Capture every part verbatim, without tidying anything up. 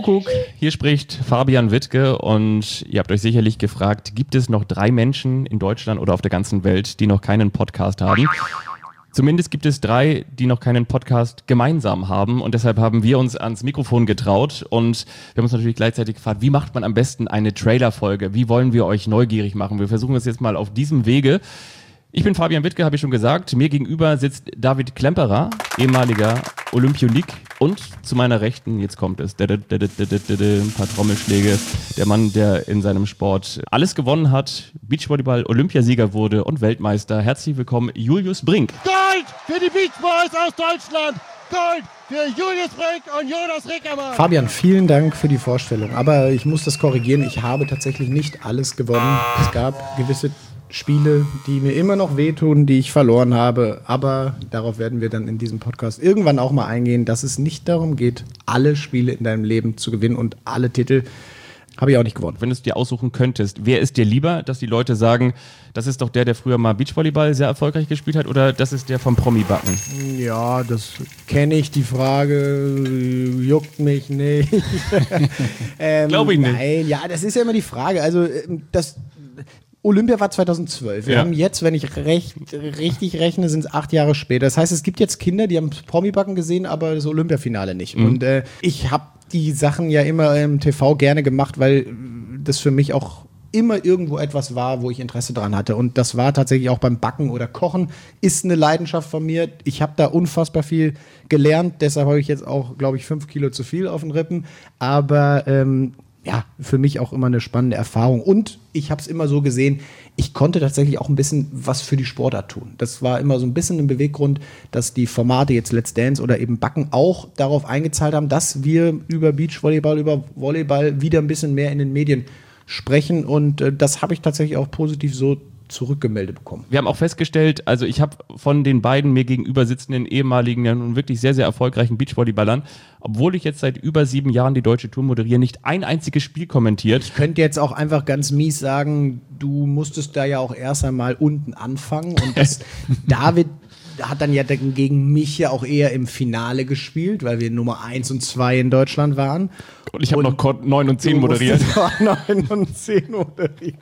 Kuckuck, hier spricht Fabian Wittke und ihr habt euch sicherlich gefragt, gibt es noch drei Menschen in Deutschland oder auf der ganzen Welt, die noch keinen Podcast haben? Zumindest gibt es drei, die noch keinen Podcast gemeinsam haben und deshalb haben wir uns ans Mikrofon getraut und wir haben uns natürlich gleichzeitig gefragt, wie macht man am besten eine Trailerfolge? Wie wollen wir euch neugierig machen? Wir versuchen es jetzt mal auf diesem Wege. Ich bin Fabian Wittke, habe ich schon gesagt. Mir gegenüber sitzt David Klemperer, ehemaliger Olympionik. Und zu meiner Rechten, jetzt kommt es, ein paar Trommelschläge. Der Mann, der in seinem Sport alles gewonnen hat, Beachvolleyball, Olympiasieger wurde und Weltmeister. Herzlich willkommen, Julius Brink. Gold für die Beach Boys aus Deutschland. Gold für Julius Brink und Jonas Rickermann. Fabian, vielen Dank für die Vorstellung. Aber ich muss das korrigieren, ich habe tatsächlich nicht alles gewonnen. Es gab gewisse Spiele, die mir immer noch wehtun, die ich verloren habe. Aber darauf werden wir dann in diesem Podcast irgendwann auch mal eingehen, dass es nicht darum geht, alle Spiele in deinem Leben zu gewinnen und alle Titel habe ich auch nicht gewonnen. Wenn du es dir aussuchen könntest, wer ist dir lieber, dass die Leute sagen, das ist doch der, der früher mal Beachvolleyball sehr erfolgreich gespielt hat, oder das ist der vom Promi-Backen? Ja, das kenne ich, die Frage juckt mich nicht. ähm, Glaube ich nicht. Nein, ja, das ist ja immer die Frage. Also das Olympia war zweitausendzwölf. Wir ja. haben jetzt, wenn ich recht, richtig rechne, sind es acht Jahre später. Das heißt, es gibt jetzt Kinder, die haben Promi-Backen gesehen, aber das Olympiafinale nicht. Mhm. Und äh, ich habe die Sachen ja immer im T V gerne gemacht, weil das für mich auch immer irgendwo etwas war, wo ich Interesse dran hatte. Und das war tatsächlich auch beim Backen oder Kochen, ist eine Leidenschaft von mir. Ich habe da unfassbar viel gelernt. Deshalb habe ich jetzt auch, glaube ich, fünf Kilo zu viel auf den Rippen. Aber ähm, ja, für mich auch immer eine spannende Erfahrung. Und ich habe es immer so gesehen, ich konnte tatsächlich auch ein bisschen was für die Sportart tun. Das war immer so ein bisschen ein Beweggrund, dass die Formate jetzt Let's Dance oder eben Backen auch darauf eingezahlt haben, dass wir über Beachvolleyball, über Volleyball wieder ein bisschen mehr in den Medien sprechen. Und äh, das habe ich tatsächlich auch positiv so zurückgemeldet bekommen. Wir haben auch festgestellt, also ich habe von den beiden mir gegenüber sitzenden ehemaligen und wirklich sehr, sehr erfolgreichen Beachvolleyballern, obwohl ich jetzt seit über sieben Jahren die Deutsche Tour moderiere, nicht ein einziges Spiel kommentiert. Ich könnte jetzt auch einfach ganz mies sagen, du musstest da ja auch erst einmal unten anfangen und das David hat dann ja gegen mich ja auch eher im Finale gespielt, weil wir Nummer eins und zwei in Deutschland waren. Und ich habe noch neun und zehn moderiert. neun und zehn moderiert.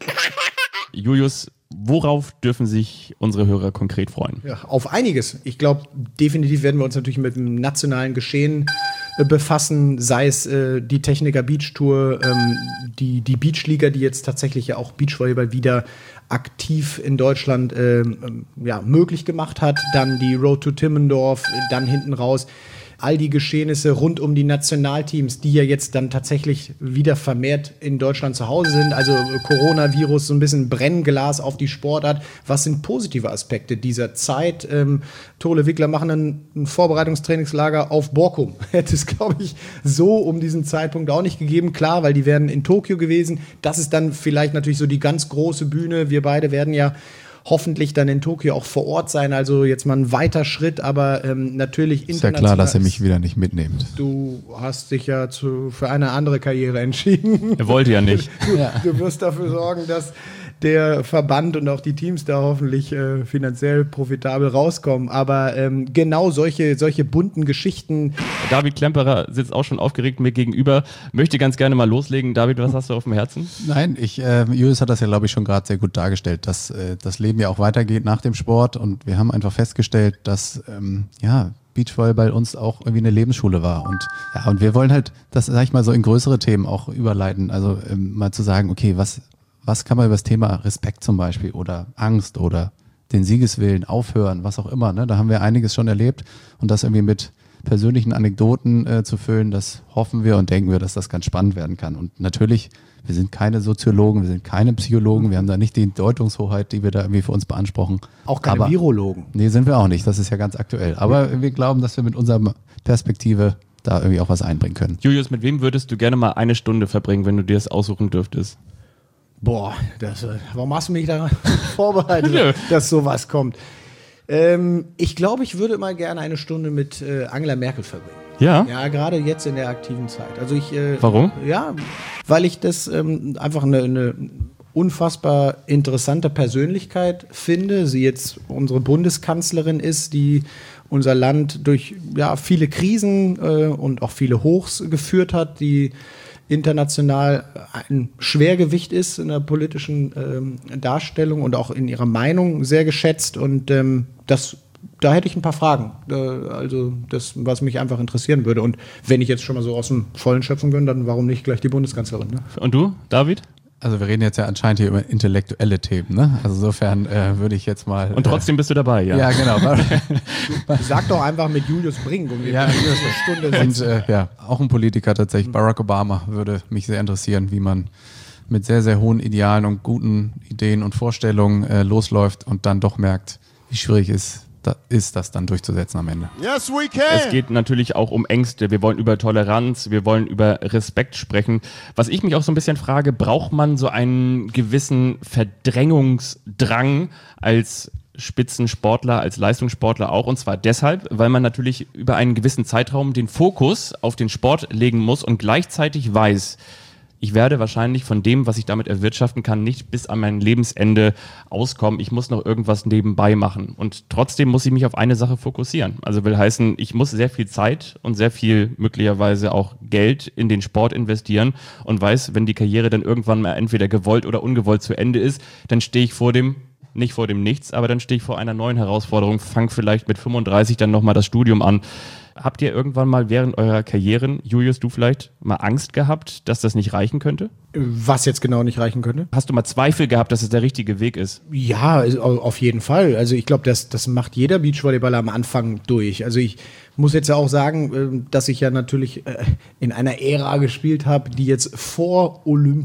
Julius, worauf dürfen sich unsere Hörer konkret freuen? Ja, auf einiges. Ich glaube, definitiv werden wir uns natürlich mit dem nationalen Geschehen äh, befassen, sei es äh, die Techniker Beach Tour, ähm, die, die Beachliga, die jetzt tatsächlich ja auch Beachvolleyball wieder aktiv in Deutschland äh, ja, möglich gemacht hat. Dann die Road to Timmendorf, dann hinten raus. All die Geschehnisse rund um die Nationalteams, die ja jetzt dann tatsächlich wieder vermehrt in Deutschland zu Hause sind. Also Coronavirus, so ein bisschen Brennglas auf die Sportart. Was sind positive Aspekte dieser Zeit? Ähm, Tole Wickler machen ein, ein Vorbereitungstrainingslager auf Borkum. Hätte es, glaube ich, so um diesen Zeitpunkt auch nicht gegeben. Klar, weil die wären in Tokio gewesen. Das ist dann vielleicht natürlich so die ganz große Bühne. Wir beide werden ja hoffentlich dann in Tokio auch vor Ort sein, also jetzt mal ein weiter Schritt, aber ähm, natürlich international. Ist ja klar, dass ihr mich wieder nicht mitnehmt. Du hast dich ja zu, für eine andere Karriere entschieden. Er wollte ja nicht. Du, ja. du wirst dafür sorgen, dass der Verband und auch die Teams da hoffentlich äh, finanziell profitabel rauskommen. Aber ähm, genau solche, solche bunten Geschichten. David Klemperer sitzt auch schon aufgeregt mir gegenüber. Möchte ganz gerne mal loslegen. David, was hast du auf dem Herzen? Nein, ich, äh, Julius hat das ja, glaube ich, schon gerade sehr gut dargestellt, dass äh, das Leben ja auch weitergeht nach dem Sport. Und wir haben einfach festgestellt, dass ähm, ja, Beachvolleyball uns auch irgendwie eine Lebensschule war. Und ja, und wir wollen halt das, sag ich mal, so in größere Themen auch überleiten. Also ähm, mal zu sagen, okay, was Was kann man über das Thema Respekt zum Beispiel oder Angst oder den Siegeswillen aufhören, was auch immer. Ne? Da haben wir einiges schon erlebt und das irgendwie mit persönlichen Anekdoten äh, zu füllen, das hoffen wir und denken wir, dass das ganz spannend werden kann. Und natürlich, wir sind keine Soziologen, wir sind keine Psychologen, wir haben da nicht die Deutungshoheit, die wir da irgendwie für uns beanspruchen. Auch keine Aber, Virologen. Nee, sind wir auch nicht, das ist ja ganz aktuell. Aber ja. wir glauben, dass wir mit unserer Perspektive da irgendwie auch was einbringen können. Julius, mit wem würdest du gerne mal eine Stunde verbringen, wenn du dir das aussuchen dürftest? Boah, das, warum hast du mich da vorbereitet, dass sowas kommt? Ähm, ich glaube, ich würde mal gerne eine Stunde mit äh, Angela Merkel verbringen. Ja? Ja, gerade jetzt in der aktiven Zeit. Also ich, äh, Warum? Ja, weil ich das ähm, einfach eine, eine unfassbar interessante Persönlichkeit finde. Sie jetzt unsere Bundeskanzlerin ist, die unser Land durch ja, viele Krisen äh, und auch viele Hochs geführt hat, die international ein Schwergewicht ist in der politischen ähm, Darstellung und auch in ihrer Meinung sehr geschätzt. Und ähm, das, da hätte ich ein paar Fragen. Äh, also das, was mich einfach interessieren würde. Und wenn ich jetzt schon mal so aus dem Vollen schöpfen kann, dann warum nicht gleich die Bundeskanzlerin? Ne? Und du, David? Also wir reden jetzt ja anscheinend hier über intellektuelle Themen, ne? Also insofern äh, würde ich jetzt mal... Und trotzdem äh, bist du dabei, ja? Ja, genau. Sag doch einfach mit Julius Brink, um ja, eine Stunde und, äh, ja, auch ein Politiker tatsächlich, Barack Obama, würde mich sehr interessieren, wie man mit sehr, sehr hohen Idealen und guten Ideen und Vorstellungen äh, losläuft und dann doch merkt, wie schwierig es da ist, das dann durchzusetzen am Ende. Yes, we can. Es geht natürlich auch um Ängste. Wir wollen über Toleranz, wir wollen über Respekt sprechen. Was ich mich auch so ein bisschen frage, braucht man so einen gewissen Verdrängungsdrang als Spitzensportler, als Leistungssportler auch? Und zwar deshalb, weil man natürlich über einen gewissen Zeitraum den Fokus auf den Sport legen muss und gleichzeitig weiß, ich werde wahrscheinlich von dem, was ich damit erwirtschaften kann, nicht bis an mein Lebensende auskommen. Ich muss noch irgendwas nebenbei machen. Und trotzdem muss ich mich auf eine Sache fokussieren. Also will heißen, ich muss sehr viel Zeit und sehr viel möglicherweise auch Geld in den Sport investieren und weiß, wenn die Karriere dann irgendwann mal entweder gewollt oder ungewollt zu Ende ist, dann stehe ich vor dem, nicht vor dem Nichts, aber dann stehe ich vor einer neuen Herausforderung, fange vielleicht mit fünfunddreißig dann nochmal das Studium an. Habt ihr irgendwann mal während eurer Karrieren, Julius, du vielleicht, mal Angst gehabt, dass das nicht reichen könnte? Was jetzt genau nicht reichen könnte? Hast du mal Zweifel gehabt, dass es der richtige Weg ist? Ja, auf jeden Fall. Also ich glaube, das, das macht jeder Beachvolleyballer am Anfang durch. Also ich muss jetzt ja auch sagen, dass ich ja natürlich in einer Ära gespielt habe, die jetzt vor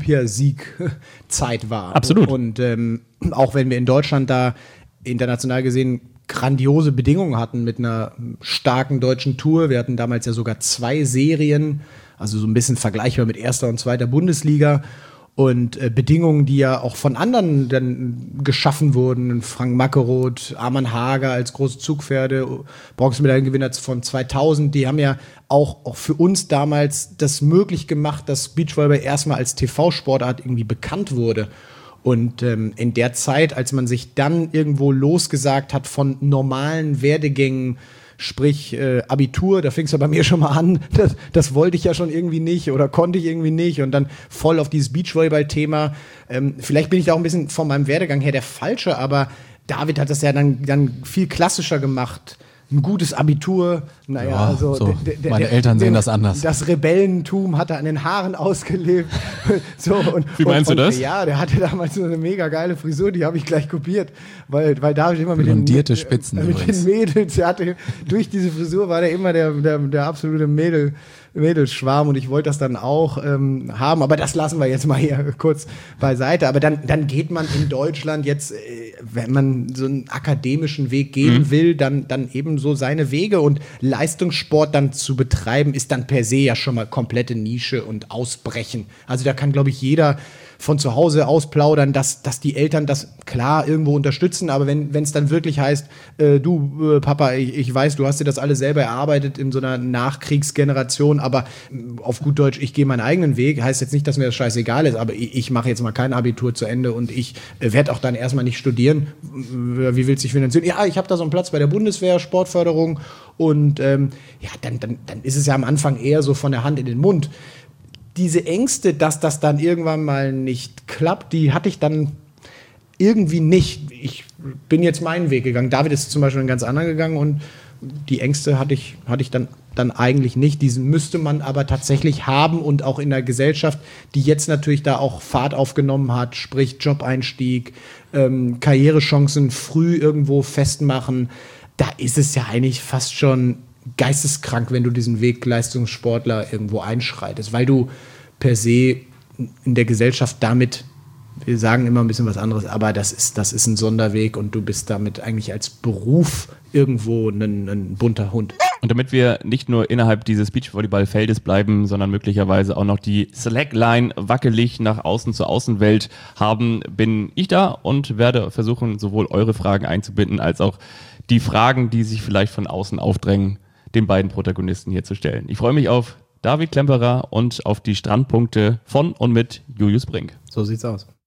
Olympiasieg-Zeit war. Absolut. Und ähm, auch wenn wir in Deutschland da international gesehen grandiose Bedingungen hatten mit einer starken deutschen Tour. Wir hatten damals ja sogar zwei Serien, also so ein bisschen vergleichbar mit erster und zweiter Bundesliga. Und äh, Bedingungen, die ja auch von anderen dann geschaffen wurden. Frank Mackeroth, Arman Hager als große Zugpferde, Bronzemedaillengewinner von zweitausend, die haben ja auch, auch für uns damals das möglich gemacht, dass Beachvolleyball erstmal als T V-Sportart irgendwie bekannt wurde. Und ähm, in der Zeit, als man sich dann irgendwo losgesagt hat von normalen Werdegängen, sprich äh, Abitur, da fing es ja bei mir schon mal an, das, das wollte ich ja schon irgendwie nicht oder konnte ich irgendwie nicht und dann voll auf dieses Beachvolleyball-Thema. Ähm, vielleicht bin ich da auch ein bisschen von meinem Werdegang her der Falsche, aber David hat das ja dann, dann viel klassischer gemacht. Ein gutes Abitur, naja, ja, also so. der, der, meine der, Eltern sehen der, das anders. Das Rebellentum hat er an den Haaren ausgelebt. so, und, Wie meinst und, du das? Ja, der hatte damals so eine mega geile Frisur, die habe ich gleich kopiert, weil, weil David immer mit den, Blondierte Spitzen äh, mit den Mädels, der hatte, durch diese Frisur war der immer der, der, der absolute Mädel, Mädelsschwarm und ich wollte das dann auch ähm, haben, aber das lassen wir jetzt mal hier kurz beiseite. Aber dann, dann geht man in Deutschland jetzt, äh, wenn man so einen akademischen Weg gehen mhm. will, dann, dann eben so seine Wege und Leistungssport dann zu betreiben, ist dann per se ja schon mal komplette Nische und Ausbrechen. Also da kann, glaube ich, jeder von zu Hause ausplaudern, dass, dass die Eltern das klar irgendwo unterstützen, aber wenn es dann wirklich heißt, äh, du äh, Papa, ich, ich weiß, du hast dir das alles selber erarbeitet in so einer Nachkriegsgeneration, aber äh, auf gut Deutsch, ich gehe meinen eigenen Weg, heißt jetzt nicht, dass mir das scheißegal ist, aber ich, ich mache jetzt mal kein Abitur zu Ende und ich äh, werde auch dann erstmal nicht studieren. Wie willst du dich finanzieren? Ja, ich habe da so einen Platz bei der Bundeswehr, Sportförderung und ähm, ja, dann, dann, dann ist es ja am Anfang eher so von der Hand in den Mund. Diese Ängste, dass das dann irgendwann mal nicht klappt, die hatte ich dann irgendwie nicht. Ich bin jetzt meinen Weg gegangen. David ist zum Beispiel einen ganz anderen gegangen und die Ängste hatte ich, hatte ich dann, dann eigentlich nicht. Diesen müsste man aber tatsächlich haben und auch in der Gesellschaft, die jetzt natürlich da auch Fahrt aufgenommen hat, sprich Job-Einstieg, ähm, Karrierechancen früh irgendwo festmachen. Da ist es ja eigentlich fast schon geisteskrank, wenn du diesen Weg Leistungssportler irgendwo einschreitest, weil du per se in der Gesellschaft damit, wir sagen immer ein bisschen was anderes, aber das ist, das ist ein Sonderweg und du bist damit eigentlich als Beruf irgendwo ein, ein bunter Hund. Und damit wir nicht nur innerhalb dieses Beachvolleyballfeldes bleiben, sondern möglicherweise auch noch die Slackline wackelig nach außen zur Außenwelt haben, bin ich da und werde versuchen, sowohl eure Fragen einzubinden, als auch die Fragen, die sich vielleicht von außen aufdrängen, den beiden Protagonisten hier zu stellen. Ich freue mich auf David Klemperer und auf die Strandpunkte von und mit Julius Brink. So sieht's aus.